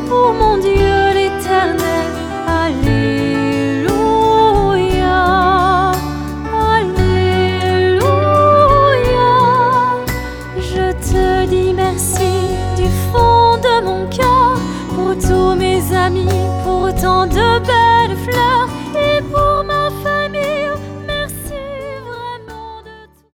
pour mon Dieu l'Éternel. Alléluia, Alléluia. Je te dis merci du fond de mon cœur pour tous mes amis, pour tant de belles